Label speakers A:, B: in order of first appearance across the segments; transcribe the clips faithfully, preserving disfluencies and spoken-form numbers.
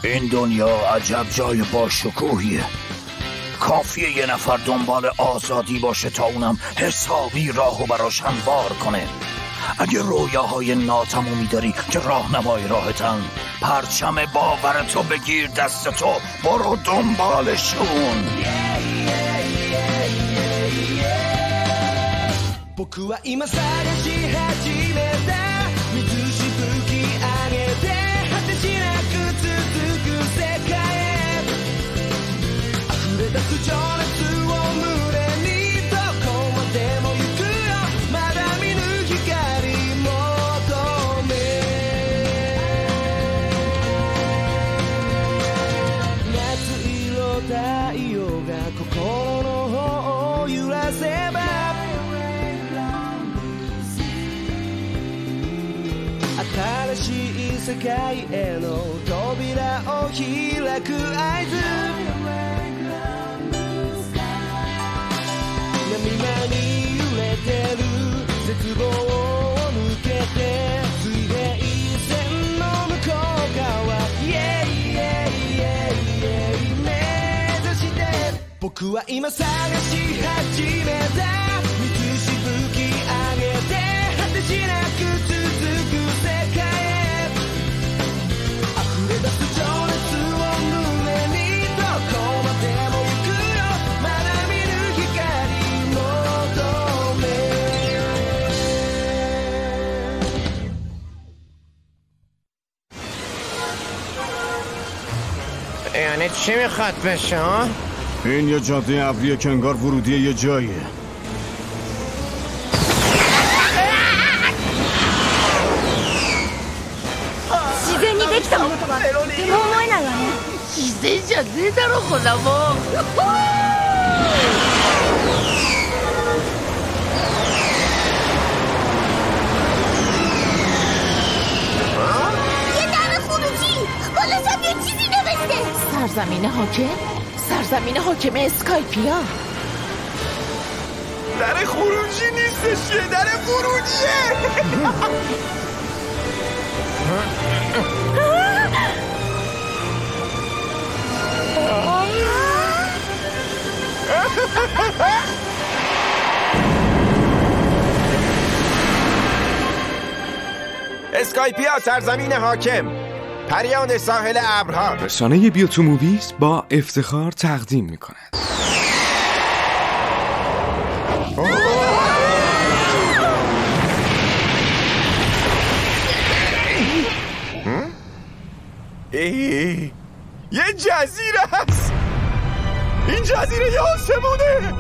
A: این دنیا عجب جای باشکوهیه. کافیه یه نفر دنبال آزادی باشه تا اونم حسابی راهو براش هموار کنه. اگه رویاهای ناتمومی داری که راهنمای راهتن، پرچم باورتو بگیر دست تو، برو دنبالشون.
B: 僕は今探し始めた水しぶき上げて果てしなく続く世界へ溢れ出す情熱を胸にどこまでも行くよまだ見ぬ光求め夏色太陽が心の方を揺らせば新しい世界への扉を開く合図波に揺れてる絶望を抜けて水平線の向こう側 Yeah, yeah, yeah, yeah 目指して僕は今探し始めた水しぶき上げて果てしなく続く
C: یعنی چی میخواد بشه ها؟
D: این یه جاده ابریه که انگار ورودی یه جاییه.
E: سرزمین حاکم؟ سرزمین حاکم اسکایپیا.
F: در خروجی نیستش، یه در ورودیه.
C: اسکایپیا سرزمین حاکم، پریان ساحل ابرها.
G: رسانه بیوتو موویز با افتخار تقدیم می‌کند.
F: ای یه جزیره هست. این جزیره یه آسمونه.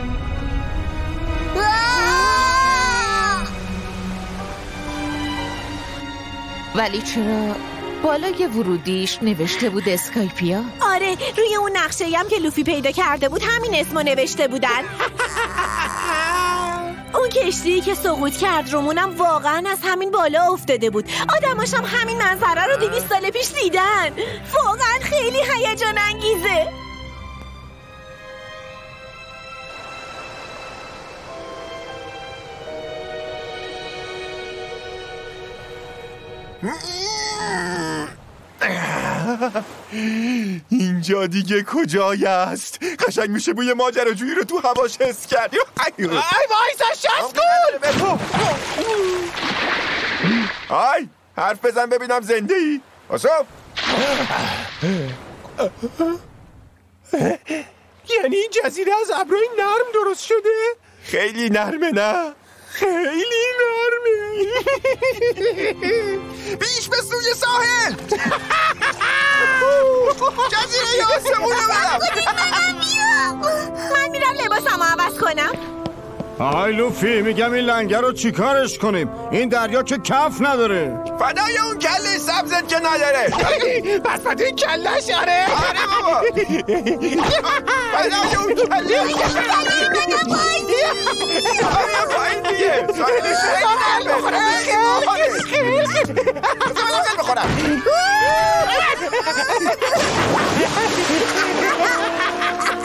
E: ولی چرا بالای ورودیش نوشته بود اسکایپیا؟
H: آره، روی اون نقشه‌ای هم که لوفی پیدا کرده بود همین اسمو نوشته بودن. اون کشتی که سقوط کرد رومونم واقعا از همین بالا افتاده بود. آدماش هم همین منظره رو دویست سال پیش دیدن. واقعا خیلی هیجان انگیزه.
F: اینجا دیگه کجای است؟ قشنگ میشه بوی ماجراجویی رو تو هواش حس کرد. ای وایسا شاسکول. آی حرف بزن ببینم زنده ای. آسف یعنی این جزیره از ابرای نرم درست شده؟ خیلی نرمه نه؟ خیلی نرمه. بیش به سوی ساحل. جزیره آسمونه برم.
H: من میرم لباسمو عوض کنم.
D: آهای لوفی، میگم این لنگر رو چیکارش کنیم؟ این دریا که کف نداره.
F: فدای اون کله سبزت که نداره. بس فدای این کلهش. آره آره بابا. فدای اون کله.
H: منم بایدی.
F: آره بایدی دیگه. سایلش خیلی بخورم. خیلی خیلی بخورم.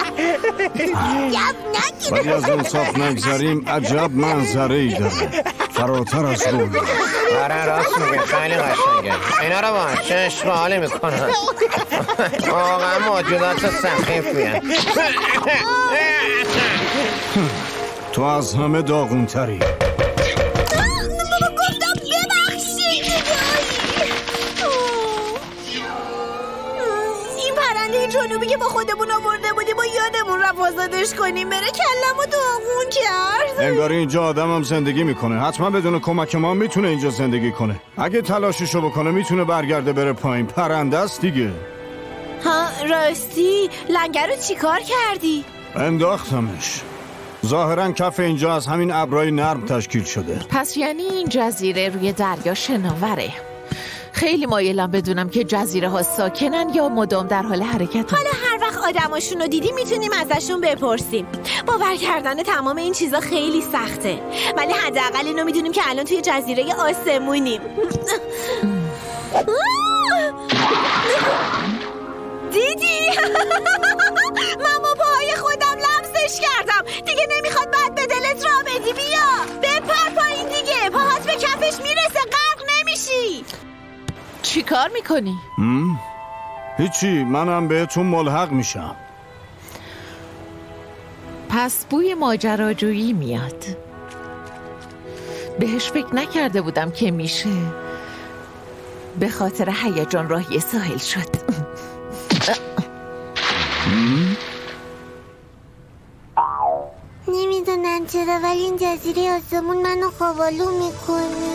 D: ولی از انصاف نگذاریم عجب منظره ای داره. فراتر از رویا.
C: آره راست میگه، خیلی قشنگه. اینا رو با چشم حالی میکنن. واقعا موجودات سخیفیه.
D: تو از همه داغونتری.
H: گفتم ببخشید. این پرنده جنوبی که با خودمون آورده بودیم با یادمون رفت آزادش کنیم، بره کلمو داغون کرد.
D: انگار اینجا آدم هم زندگی میکنه. حتما بدون کمک ما میتونه اینجا زندگی کنه. اگه تلاششو بکنه میتونه برگرده بره پایین. پرنده است دیگه.
H: ها راستی، لنگر رو چیکار کردی؟
D: انداختمش. ظاهرا کف اینجا از همین ابرای نرم تشکیل شده.
E: پس یعنی این جزیره روی دریا شناوره. خیلی مایلم بدونم که جزیره ها ساکنن یا مدام در حال حرکت.
H: حالا هر وقت آدماشون رو دیدیم میتونیم ازشون بپرسیم. باور کردن تمام این چیزا خیلی سخته، ولی حداقل اینو میدونیم که الان توی جزیره آسمونیم. دیدی؟ من با پاهای خودم لمسش کردم. دیگه نمیخواد بعد به دلت را بدی. بیا بپر پایین دیگه، پاهات به کفش میرسه، غرق نمیشی.
E: چی کار میکنی؟
D: هیچی، منم بهتون ملحق میشم.
E: پس بوی ماجراجویی میاد. بهش فکر نکرده بودم که میشه. به خاطر هیجان راهی ساحل شد.
I: نمیدونم چرا ولی این جزیره آسمون منو خوابالو میکنه.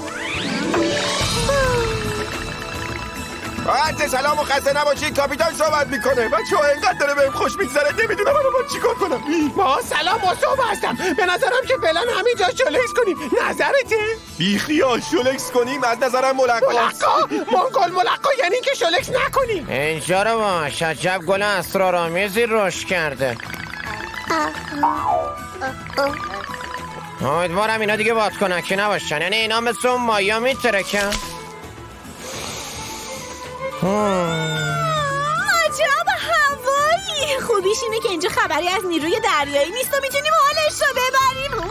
F: عرض سلام و خسته نباشید، کاپیتان صحبت میکنه. بچه‌ها اینقدر داره بهم خوش میگذره نمیدونم منو با چیکار کنم.
C: ما سلام و صبح هستم. به نظرم که فعلا همینجا شلکس کنیم. نظرته؟
F: بی خیال شلکس کنیم؟ از نظرم ملقا.
C: ملقا؟ منگل ملقا یعنی که شلکس نکنیم. اینجا رو باش، عجب گل اسرارآمیزی رشد کرده. امیدوارم اینا دیگه بادکنکی نباشن، یعنی اینا مثل اون مایا میترکن.
H: عجب هوایی. خوبیش اینه که اینجا خبری از نیروی دریایی نیست و میتونیم حالش رو ببریم.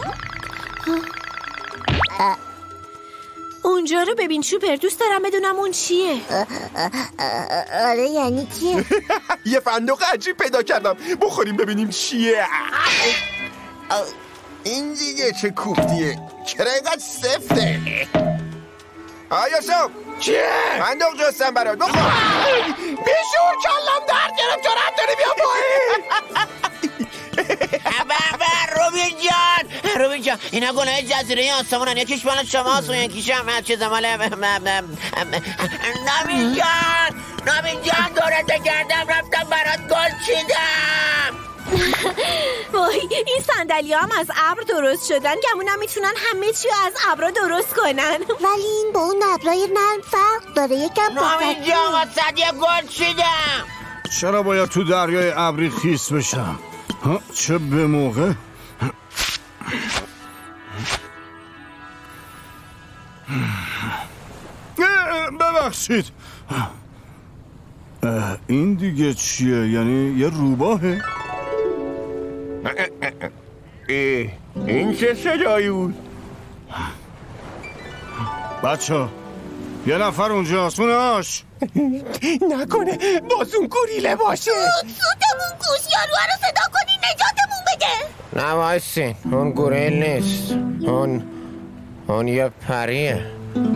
H: اونجا رو ببین شوپر، دوست دارم بدونم اون چیه.
I: آره یعنی چیه؟
F: یه فندق عجیب پیدا کردم، بخوریم ببینیم چیه. این دیگه چه کوفتیه، چرا اینقدر سفته؟ آیا شو
C: چیه؟
F: فندق جستم برات، بخور.
C: بیشور کلم درد گرفت، جرم داری بیا پایین. بابا روبین جان، روبین جان اینا گناه جزیره آسمونن. یکیش مال شماست و یکیش هم چیز مال نامین جان. نامین جان دورت گردم رفتم برات گل چیدم.
H: وای این صندلی هم از ابر درست شدن، گمونم میتونن همه چی از ابر درست کنن.
I: ولی این با اون ابرای نرم فرق داره. یکم
C: نامین جان واسه یه گل چیدم.
D: چرا باید تو دریای ابری خیس بشم؟ ها چه به موقع. ببخشید، این دیگه چیه؟ یعنی یه روباهه؟
F: این چه صدایی بود؟
D: بچه یه نفر اونجاست، اوناش
C: نکنه باز اون گوریله باشه.
H: سوتمون کوش، یاروها رو صدا کنی نجاتمون بده.
C: نه وایسین، اون گوریل نیست، اون اون یه پریه.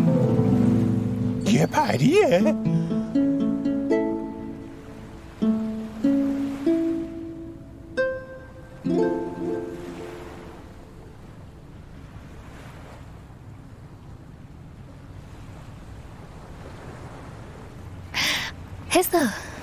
F: یه پریه؟
I: حسا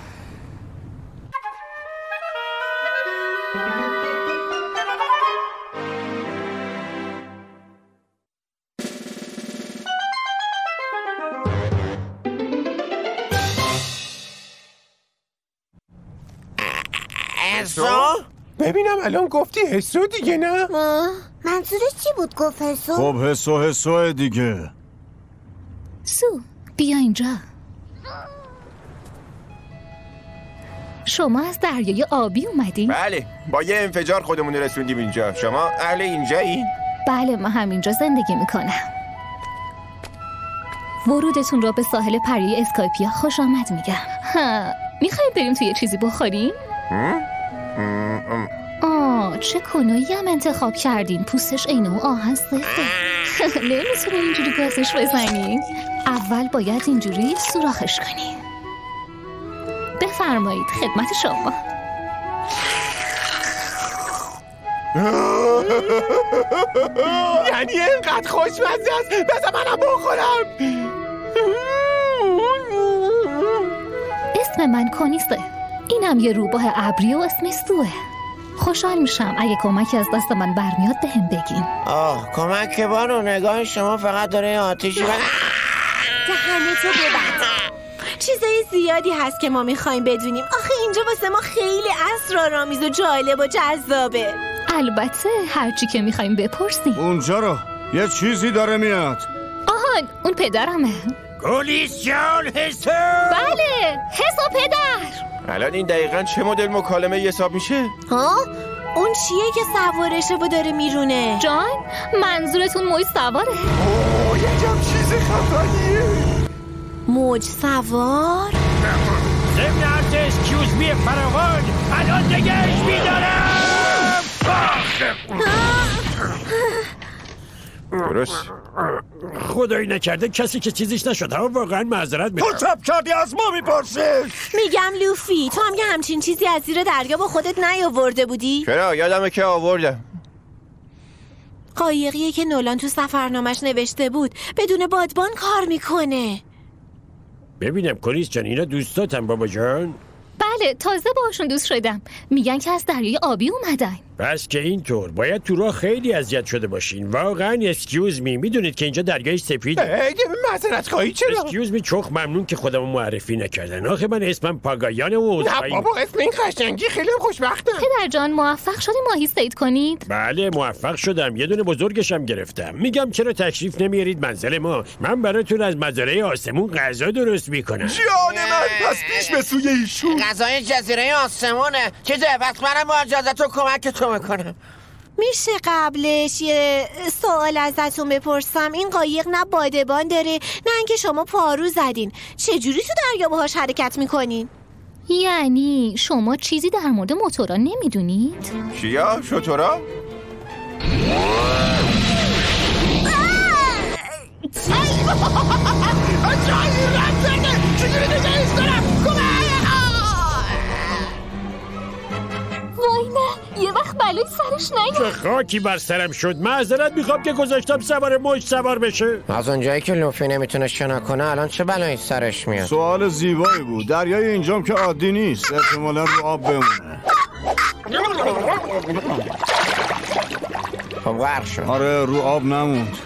C: حسو؟
F: ببینم الان گفتی حسو دیگه نه؟
I: منظورش چی بود گفت حسو؟
D: خب حسو حسو دیگه.
J: سو بیا اینجا. شما از دریای آبی اومدین؟
F: بله، با یه انفجار خودمون رسوندیم اینجا. شما اهل اینجایی؟
J: بله، من همینجا زندگی میکنم. ورودتون را به ساحل پری اسکایپیا خوش آمد میگم. ها، میخوایم بریم توی چیزی بخوریم؟ آه، چه کنایی هم انتخاب کردین. پوستش عین اون آهن سفته. نمیتونه اینجوری گازش بزنین. اول باید اینجوری سوراخش کنیم. بفرمایید، خدمت شما.
C: یعنی اینقدر خوشمزه است. بذار منم بخورم.
J: اسم من کنیسه. اینم یه روباه ابری و اسمش سوه. خوشحال میشم اگه کمکی از دست من برمیاد بهم بگین.
C: آه، کمک بانو. نگاه شما فقط داره آتیشی من.
H: دهنتو ببند. چیزای زیادی هست که ما میخوایم بدونیم. آخه اینجا واسه ما خیلی اسرارآمیز و جالب و جذابه.
J: البته هرچی که میخوایم بپرسیم.
D: اونجا رو یه چیزی داره میاد.
J: آهان، اون پدرمه.
A: گلیس جان حساب.
J: بله، حساب پدر.
F: الان این دقیقاً چه مدل مکالمه حساب میشه؟
H: ها؟ اون چیه که سوارشه و داره میرونه؟
J: جان، منظورتون موج سواره؟
F: اوه، یه جب چیز خفنیه.
H: موج سوار؟
A: ضمن عرض اسکیوز می فراوان، الان نگهش میدارم.
F: درست.
A: خدایی نکرده کسی که چیزیش نشد. ها، واقعا معذرت میخوام.
D: تو چپ کردی از ما میپرسی؟
H: میگم لوفی، تو هم که همچین چیزی از زیر دریا با خودت نیاورده بودی؟
F: چرا؟ یادمه که آوردم.
H: قایقیه که نولان تو سفرنامش نوشته بود. بدون بادبان کار میکنه.
A: ببینم کنیس جان، اینا دوستاتم بابا جان؟
J: بله، تازه باشون دوست شدم. میگن که از دریای آبی اومدن.
A: بس که اینطور باید تو راه خیلی اذیت شده باشین. واقعا اسکیوز می. میدونید که اینجا دریای سفیده.
C: معذرت خواهی چرا؟
A: اسکیوز می، چخ ممنون که خودمو معرفی نکردن. آخه من اسمم پاگایان و
C: نه بابا، اسم این قشنگی خیلی خوشبختم.
J: پدر جان، موفق شدی ماهی صید کنید؟
A: بله، موفق شدم. یه دونه بزرگشم گرفتم. میگم چرا تشریف نمیارید منزل ما؟ من براتون از مزارع آسمون غذا درست میکنم.
F: جان من، پس پیش به سوی ایشون.
C: غذای جزیره آسمونه. چیزه؟ پس منم با اجازهتون کمکتون میکنم.
H: میشه قبلش یه سوال ازتون بپرسم؟ این قایق نه بادبان داره نه اینکه شما پارو زدین. چجوری تو دریا باهاش حرکت میکنین؟
J: یعنی شما چیزی در مورد موتورا نمیدونید؟
F: چیا؟ شتورا؟
C: جایی رد کرده. چجوری نگهش دارم؟
J: وای نه، یه وقت بلوی سرش نیاد.
A: چه خاکی بر سرم شد. معذرت میخوام که گذاشتم سوار موج سوار بشه.
C: از اونجایی که لوفی نمیتونه شنا کنه الان چه بلایی سرش میاد؟
D: سوال زیبایی بود. دریای اینجام که عادی نیست. احتمالا رو آب بمونه.
C: خب غرق شد.
D: آره، رو آب نموند.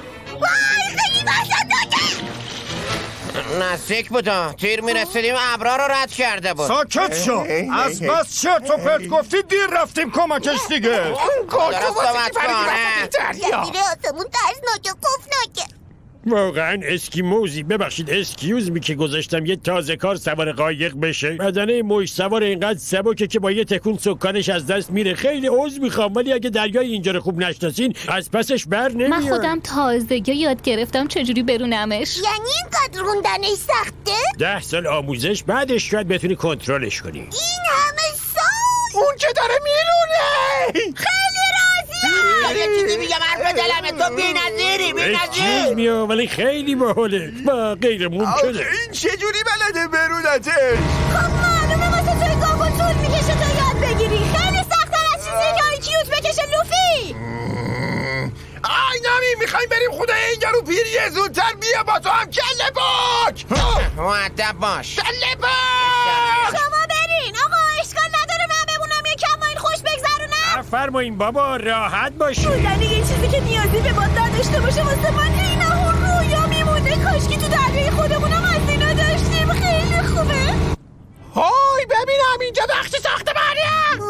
C: نزدیک بودا. تیر میرسیدیم ابرا رو رد کرده بود.
D: ساکت شو. از بس چرت و پرت گفتی دیر رفتیم کمکش دیگه.
C: درست صحبت کنه.
I: جزیره آسمون ترسناک و خوفناکه.
A: واقعا اسکیموزی. ببخشید اسکیوز می که گذاشتم یه تازه کار سوار قایق بشه. بدنه موج سوار اینقدر سبکه که با یه تکون سکانش از دست میره. خیلی عذر میخوام، ولی اگه دریای اینجا رو خوب نشناسین از پسش بر نمیاد.
J: من خودم تازگی یاد گرفتم چجوری برونمش.
I: یعنی اینقدر روندنش سخته؟
A: ده سال آموزش بعدش شاید بتونی کنترلش کنی.
I: این همه سال؟
C: اون که داره میرونه.
I: خیلی راضیم.
C: یه چیزی میگم حرف دلمه. تو بی نظیری بی
A: چیز
C: نظیر.
A: میاد ولی خیلی باحاله. با غیر ممکنه.
F: این چجوری بلده برونتش؟
H: خب معلومه واسه توی گاگو طول میکشه تا یاد بگیری. خیلی سخت‌تر از چیزی که آیکیوت بکشه لوفی.
F: آی نامی، میخوایم بریم خدای اینجا رو پیریه. زودتر بیا با تو هم کله باک.
C: مؤدب باش.
F: کله باک.
H: شما برین آقا، اشکال نداره من بمونم یکم با این خوش بگذرونم.
A: فرمایین بابا، راحت باشی.
H: بودن یه چیزی که نیازی به باد نداشته باشه واسه من این اون رویا میمونه. کاشکی تو دریای خودمونم از اینا داشتیم. خیلی خوبه.
C: های ببینم اینجا بخش ساختمانیه.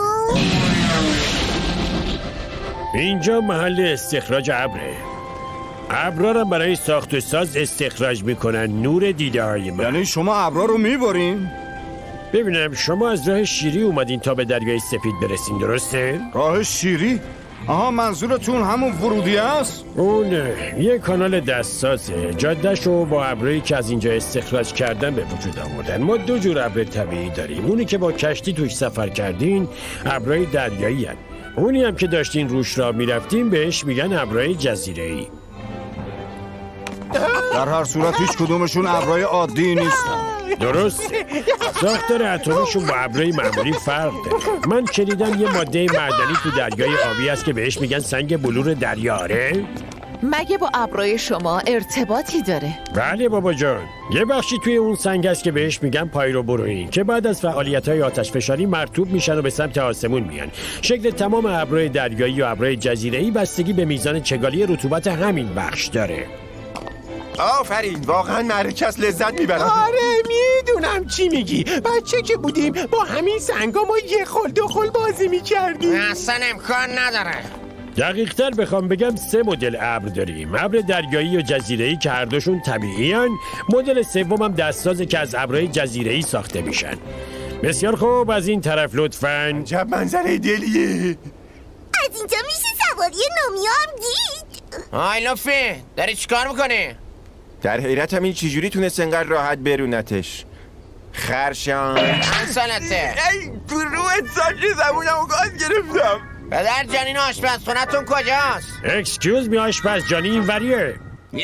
A: اینجا محل استخراج ابره. ابرا رو برای ساخت و ساز استخراج میکنن. نور دیده های من.
D: یعنی شما ابرا رو میبرین؟
A: ببینم شما از راه شیری اومدین تا به دریای سفید برسین، درسته؟
D: راه شیری؟ آها منظورتون همون ورودی است؟
K: اون یه کانال دستسازه. جاده‌شو با ابرایی که از اینجا استخراج کردن به وجود آوردن. ما دو جور ابر طبیعی داریم. اونی که با کشتی توش سفر کردین ابرای دریایی هن. اونی هم که داشتین روش را میرفتین بهش میگن ابرای جزیره‌ای.
D: در هر صورت هیچ کدومشون ابرای عادی نیستن.
K: درست. ساختار اتمشون با ابرای معمولی فرق داره. من شنیدم یه ماده معدنی تو دریای آبی است که بهش میگن سنگ بلور دریاره.
E: مگه با ابرای شما ارتباطی داره؟
K: بله بابا جان. یه بخشی توی اون سنگ است که بهش میگن پایروبروئین که بعد از فعالیت‌های آتش فشاری مرطوب میشن و به سمت آسمون میان. شکل تمام ابرای دریایی و ابرای جزیره‌ای بستگی به میزان چگالی رطوبت همین بخش داره.
F: آفرین، واقعا معرکه از لذت میبرم.
L: آره میدونم چی میگی. بچه که بودیم با همین سنگا ما یه خل دو خل بازی میکردیم.
C: اصلا امکان نداره.
K: دقیق تر بخوام بگم سه مدل ابر داریم. ابر دریایی و جزیره‌ای که هر دوشون طبیعی هن. مدل سوم هم دستسازه که از ابرهای جزیره‌ای ساخته میشن. بسیار خوب، از این طرف لطفاً.
F: عجب منظره دلیه.
I: از اینجا میشه سواری نومی هم دید.
C: آی لوفی، داری چیکار میکنی؟
F: در حیرت هم این چجوری تونست انقدر راحت برونتش. خرشان
C: انسانته.
F: ای تو روحت ساکی زبونمو گاز گرفتم.
C: پدر جانین آشپزخونتون کجاست؟
K: اکسکیوز می آشپز جانی این وریه.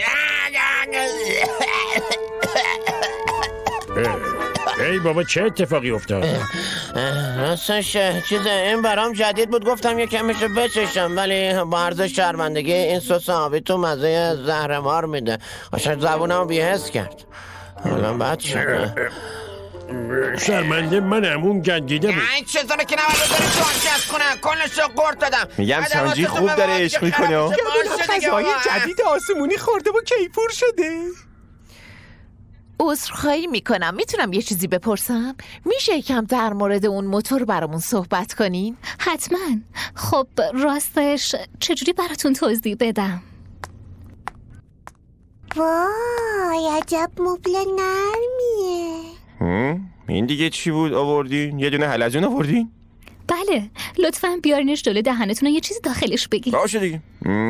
K: ای بابا چه اتفاقی افتاد؟
C: راستش چیز این برام جدید بود، گفتم یه کمیشو بچشم، ولی با عرض شرمندگی این سس آبی تو مزه زهرمار میده. قشنگ زبونمو بی‌حس کرد. حالا بد شد.
K: شرمنده منم، اون گندیده بود.
C: این چیزا رو که نباید بذاری تو آشپزخونه، کلشو قورت دادم.
F: میگم سانجی خوب داره عشق میکنه.
L: یادم غذای جدید آسمونی خورده و کیفور شده.
E: عذرخواهی میکنم، میتونم یه چیزی بپرسم؟ میشه یکم در مورد اون موتور برامون صحبت کنین؟
J: حتما. خب راستش چجوری براتون توضیح بدم؟
I: وای عجب مبل نرمیه.
F: این دیگه چی بود آوردین؟ یه دونه حلزون آوردین؟
J: بله، لطفاً بیارینش جلوی دهنتون و یه چیزی داخلش بگین.
F: باشه دیگه.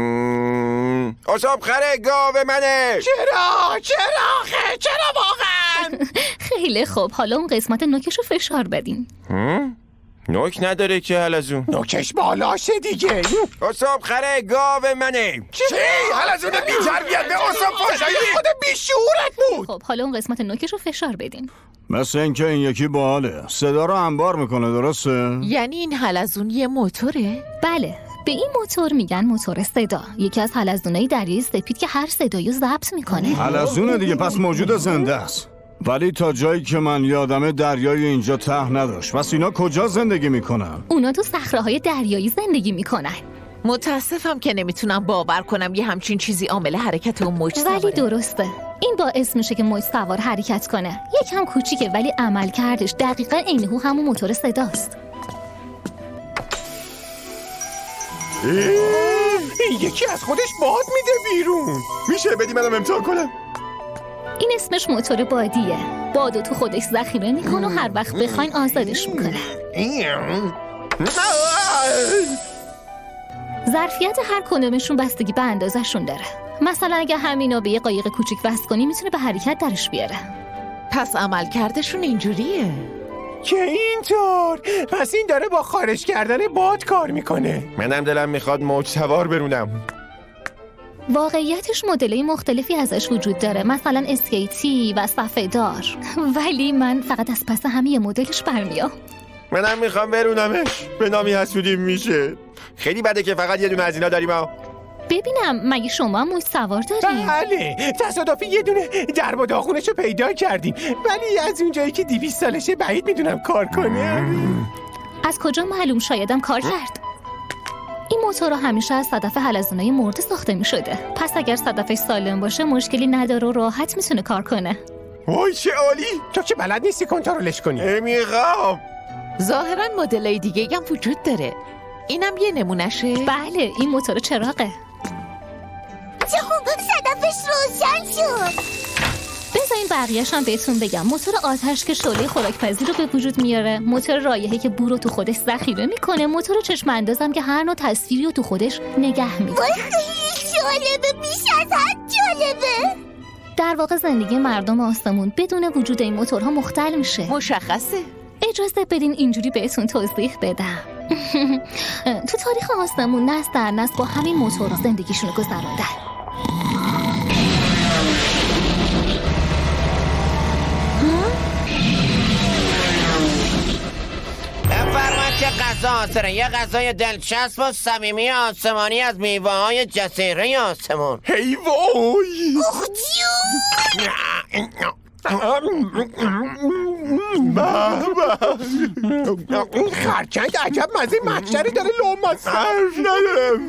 F: اصاب خره گاو منه.
L: چرا؟ چرا خه؟ چرا واقعا؟
J: خیلی خوب، حالا اون قسمت نوکشو فشار بدین.
F: نوک نداره که حلزون.
L: نوکش بالاشه دیگه.
F: اصاب خره گاو منه.
L: چی؟ حلزون بی تربیت به اصاب فاشایی خود بیشعورت بود.
J: خب حالا اون قسمت نوکشو فشار بدین.
D: مثل اینکه این یکی باحاله، صدا رو انبار میکنه، درسته؟
E: یعنی این حلزون یه موتوره؟
J: بله، به این موتور میگن موتور صدا. یکی از حلزونای دریای سپید که هر صدایی رو ضبط میکنه.
D: حلزونه دیگه، پس موجود زنده است. ولی تا جایی که من یادمه دریای اینجا ته نداشت. پس اینا کجا زندگی میکنن؟
J: اونا تو صخره‌های دریایی زندگی میکنن.
E: متاسفم که نمیتونم باور کنم یه همچین چیزی عامل حرکت اون موج سواره.
J: ولی درسته، این باعث میشه که موج سوار حرکت کنه. یکم کوچیکه ولی عمل کردش دقیقاً عینه‌هو همون موتور صداست.
L: این یکی از خودش باد میده بیرون.
F: میشه بدی منم امتحان کنم؟
J: این اسمش موتور بادیه. بادو تو خودش ذخیره میکنه و هر وقت بخواین آزادش میکنه. ظرفیت هر کدومشون بستگی به اندازه‌شون داره. مثلا اگه همینو به یه قایق کوچیک وصل کنی میتونه به حرکت درش بیاره.
E: پس عملکردشون اینجوریه
L: که اینطور. پس این داره با خارج کردن باد کار میکنه.
F: منم دلم میخواد موج سوار برونم.
J: واقعیتش مدل‌های مختلفی ازش وجود داره، مثلا اسکیتی و صفحه‌دار، ولی من فقط از پس همه مدلش برمیام.
F: منم میخوام برونمش. به نامی حسودیم میشه. خیلی بده که فقط یه دونه از اینا داریم ها.
J: ببینم مگه شما موج سوار داریم؟
L: بله، تصادفی یه دونه درب و داغونشو پیدا کردیم، ولی از اونجایی که دویست سالشه بعید میدونم کار کنه.
J: از کجا معلوم؟ شایدم کار کرد. این موتور همیشه از صدف حلزونای مرده ساخته می شده. پس اگر صدفش سالم باشه مشکلی نداره و راحت میتونه کار کنه.
F: وای چه عالی!
L: تو که بلد نیستی کنترلش کنی.
F: میخوام.
E: ظاهرا مدلای دیگه هم وجود داره. اینم یه نمونشه؟
J: بله، این موتور چراغه.
I: چه خوب صدفش روشن شد.
J: بذارین بقیه‌ش هم بهتون بگم. موتور آتش که شعله خوراک‌پذیر رو به وجود میاره، موتور رایحه که بو رو تو خودش ذخیره میکنه، موتور چشم اندازم که هر نوع تصویری رو تو خودش نگه میداره.
I: خیلی جالبه، بیش از حد جالبه.
J: در واقع زندگی مردم آسمون بدون وجود این موتورها مختل میشه.
E: مشخصه.
J: اجازه بدین اینجوری بهتون توضیح بدم. تو تاریخ آسمون نسل در نسل با همین موتورها زندگیشون رو گذروندن.
C: بفرمایید که غذا حاضره. یه غذای دلچسب و صمیمی آسمانی از میوه های جزیره آسمون.
F: هی وای
L: این خرچنگ عجب مزه محشری داره. لامصب
F: حرف ندارم.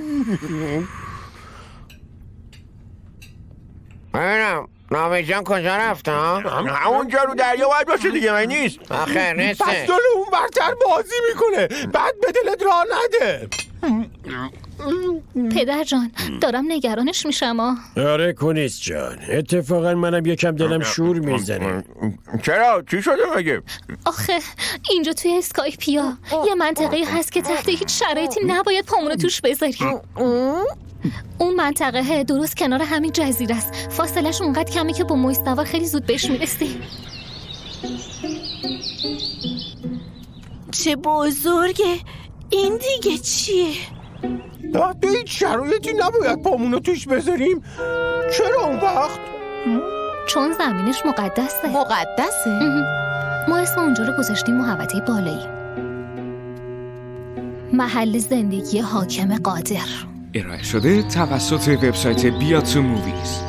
C: ببینم نامی جان کجا رفته ها؟
F: همونجا رو دریا باید باشه دیگه، من نیست.
C: آخه نیسته.
L: پس دل اون برتر بازی میکنه. بعد به دلت راه نده.
J: پدر جان دارم نگرانش میشم.
K: آره کنیس جان، اتفاقا منم یکم دلم شور میزنه.
F: چرا؟ چی شده مگه؟
J: آخه اینجا توی اسکایپیا یه منطقه هست که تحت هیچ شرایطی نباید پامونو توش بذاریم. اون منطقه درست کنار همین جزیره است. فاصلش اونقدر کمی که با مستوار خیلی زود بهش میرسیم.
H: چه بزرگه. این دیگه چیه؟
L: تحت هیچ شرایطی نباید پامونو توش بذاریم. چرا اون وقت؟
J: چون زمینش مقدسه.
E: مقدسه؟
J: ما اسم اونجا رو گذاشتیم محوطه بالایی، محل زندگی حاکم قادر.
G: ارائه شده توسط وبسایت بیا تو موویز.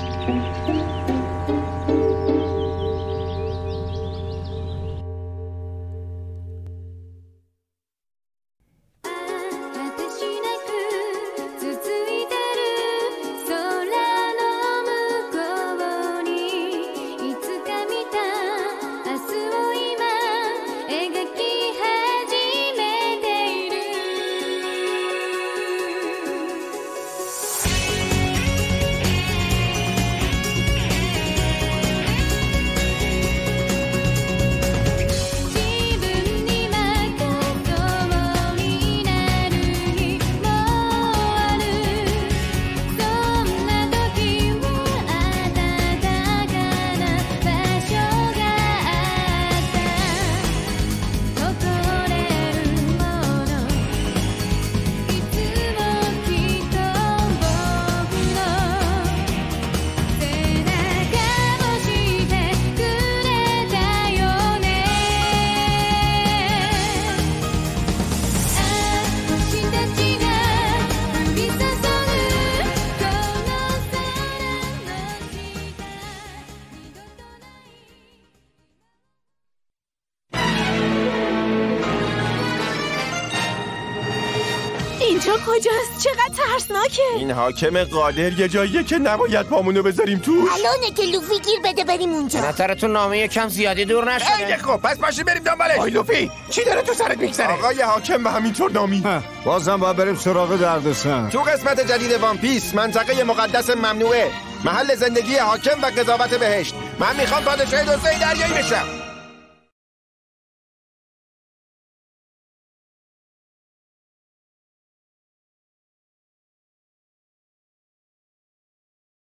H: اینجا کجاست؟ چقدر ترسناکه.
F: این حاکم قادر یه جاییه که نباید پامونو بذاریم توش.
I: الانه که لوفی گیر بده بریم اونجا.
C: نظرتون نامه یکم زیادی دور نشده؟
F: خیلی خب، پس باشیم بریم دنبالش.
L: آی لوفی چی داره تو سرت میگذره؟
F: آقای حاکم و همینطور نامی.
D: بازم باید بریم سراغ دردسر.
F: تو قسمت جدید وان پیس منطقه مقدس ممنوعه، محل زندگی حاکم و قضاوت بهشت. من میخوام پادشاه دوستای دریایی بشم.